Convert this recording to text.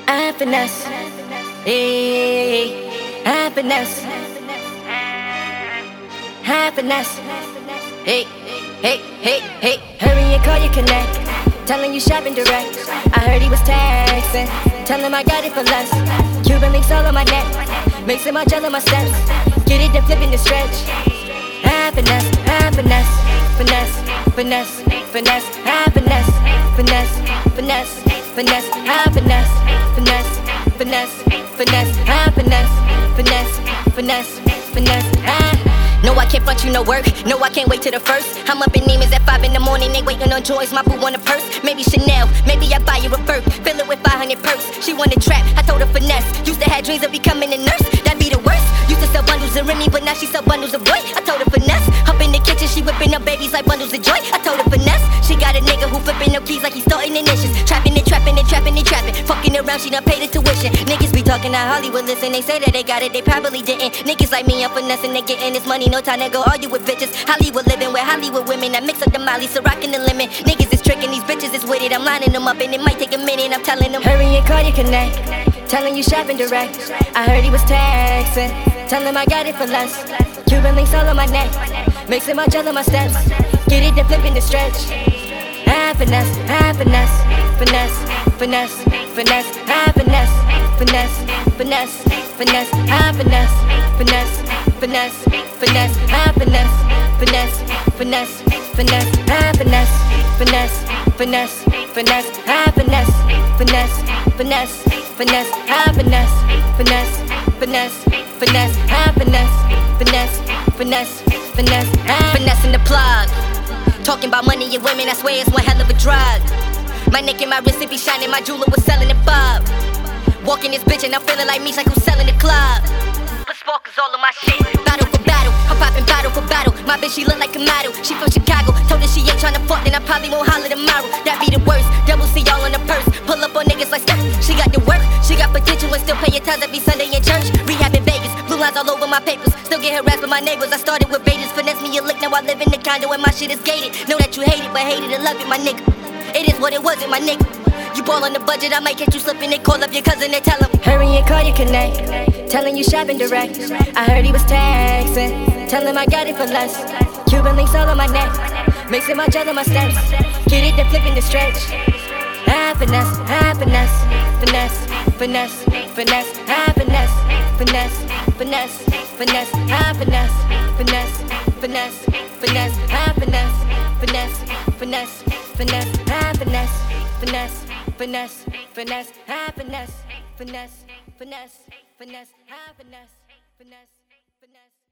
Happiness, hey, happiness, happiness, hey, hey, hey, hey. Hurry and call your connect, telling you shopping direct. I heard he was texting, tell him I got it for less. Cuban links all on my neck, mixing my gel on my steps. Get it, then flipping the stretch. Happiness, happiness, finesse, finesse, finesse, happiness, finesse, finesse, finesse, happiness, finesse, finesse, finesse, happiness, finesse, finesse, finesse, No, I can't front you no work. No, I can't wait till the first. I'm up in Neiman's at 5 in the morning. They waiting on joys. My boo want a purse. Maybe Chanel. Maybe I buy you a Burke. Fill it with 500 perks. She wanted trap. I told her finesse. Used to have dreams of becoming a nurse. That'd be the worst. Used to sell bundles of Remy, but now she sell bundles of boy. I told her finesse. Up in the kitchen, she whipping up babies like bundles of joy. I told her finesse. She got a nigga who flipping up keys like he's starting ignitions. Trapping it, trapping it, trapping it, trapping. Fucking around, she done paid the tuition. Niggas be talking at Hollywood, listen. They say that they got it, they probably didn't. Niggas like me, I'm finessing, they getting this money. No time to go argue with bitches. Hollywood living with Hollywood women that mix up the molly, so rocking the limit. Niggas is tricking, these bitches is with it. I'm lining them up and it might take a minute. I'm telling them, hurry and call your connect, telling you shopping direct. I heard he was texting, tell him I got it for less. Cuban links all on my neck, mixing my gel on my steps. Get it, then flipping the stretch. Happiness, happiness, finesse, finesse, finesse, happiness, finesse, finesse, finesse, happiness, finesse, finesse, finesse, happiness, finesse, finesse, finesse, happiness, finesse, finesse, finesse, happiness, finesse, finesse, finesse, happiness, finesse, finesse, finesse, happiness, finesse, finesse, finesse, finesse in the plug. Talking about money and women, I swear it's one hell of a drug. My neck and my wrist, it be shining, my jeweler was selling above. Walking this bitch and I'm feeling like me, like who's selling the club. But sparkles all on my shit. Battle for battle, I'm popping battle for battle. My bitch, she look like a model. She from Chicago, told her she ain't tryna fuck, then I probably won't holler tomorrow. That be the worst, double C all on the purse. Pull up on niggas like stuff. She got the work, she got potential and still pay your tithes every Sunday in church. Rehab in Vegas, blue lines all over my papers. Still get harassed by my neighbors. I started with Raiders, finesse me a lick. Now I live in the condo and my shit is gated. Know that you hate it, but hate it and love it, my nigga. It is what it wasn't, my nigga. You ball on the budget, I might catch you slipping. They call up your cousin and tell him, hurry and call your connect, telling you shopping direct. I heard he was texting, tell him I got it for less. Cuban links all on my neck, mixing my gel on my steps. Get it, then flipping the stretch. Happiness, happiness, finesse, finesse, finesse, happiness, finesse, finesse, finesse, happiness, finesse, finesse, finesse, happiness, finesse, finesse, finesse, happiness, finesse, finesse, finesse, happiness, finesse, finesse, finesse, happiness, finesse, finesse.